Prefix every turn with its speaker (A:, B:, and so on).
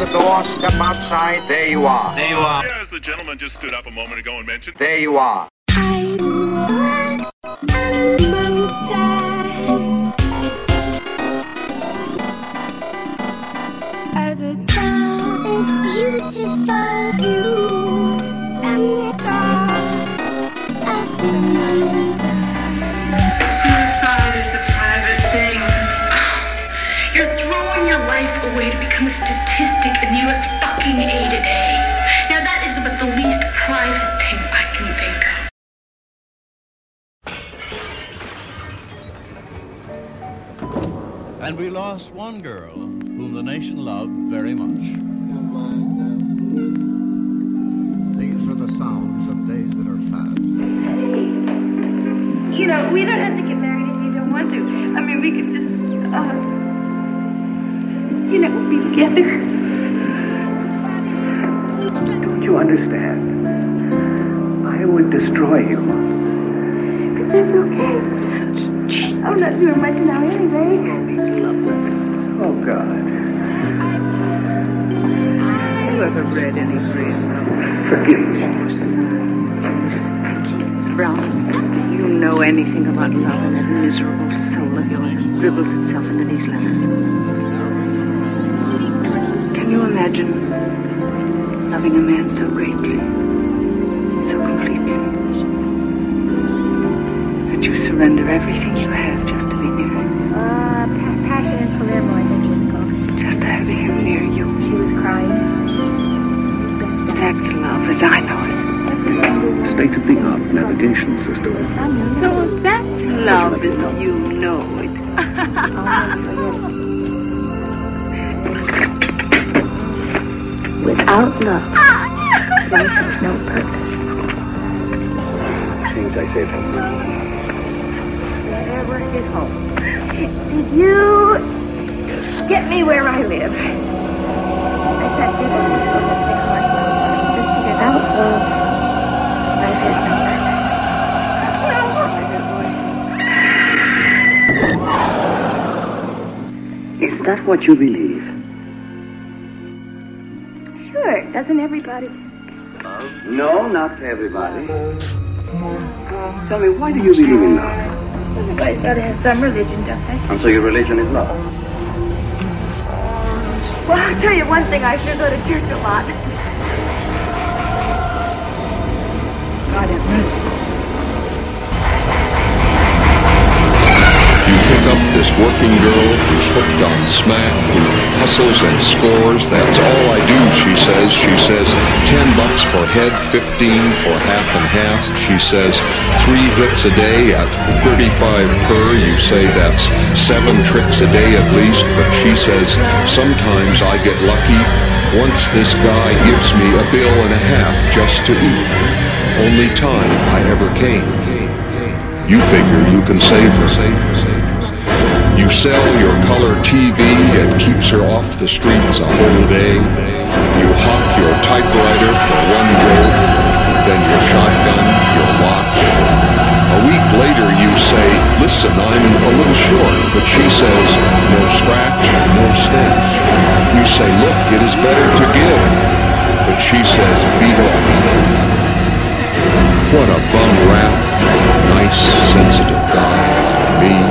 A: the door, step outside, there you are.
B: There you are.
C: Yeah, as the gentleman just stood up a moment ago and mentioned.
A: There you are.
D: The town is beautiful view, and the top of some mountain.
E: Suicide is a private thing. You're throwing your life away to become a statistic in the U.S. fucking A today. Now that is about the least private thing I can think of.
F: And we lost one girl whom the nation loved very much.
G: These are the sounds of days that are past.
H: You know, we don't have to get married if you don't want to. I mean, we could just, be together.
G: Don't you understand? I would destroy you.
H: But that's okay. I'm not doing much now anyway.
G: Oh, God.
I: You ever read any dream?
G: Forgive me.
I: Keith Brown, do you know anything about love and that miserable soul of yours that dribbles itself into these letters? Can you imagine loving a man so greatly, so completely, that you surrender everything you have just to be near him?
H: Passion in Palermo, I think it was called.
I: Just to have him near you.
H: She was crying.
I: That's love as I know it.
G: State-of-the-art navigation system.
I: No, that's love as you know it.
H: Without love, life has no purpose.
G: Things I said from you.
H: Wherever is home. Did you get me where I live? I sat through the week over 6 months when I just to get out of life has no
G: Is that what you believe?
H: purpose. Sure, doesn't everybody?
G: No, not everybody. Tell me, why do you believe in love?
H: Everybody's got to have some religion, don't they?
G: And so your religion is love?
H: Well, I'll tell you one thing, I sure go to church a lot.
I: God have mercy.
J: You pick up this working girl who's hooked on smack, who hustles and scores. That's all I do, she says. She says $10 for head, 15 for half and half. She says 3 hits a day at 35 per. You say that's 7 tricks a day at least. But she says sometimes I get lucky. Once this guy gives me $1.50 just to eat. Only time I ever came. You figure you can save her. You sell your color TV, it keeps her off the streets a whole day. You hawk your typewriter for one joke, then your shotgun, your watch. A week later you say, listen, I'm a little short, but she says, no scratch, no stench. You say, look, it is better to give, but she says, beat off. What a bum rap for a nice, sensitive guy like me.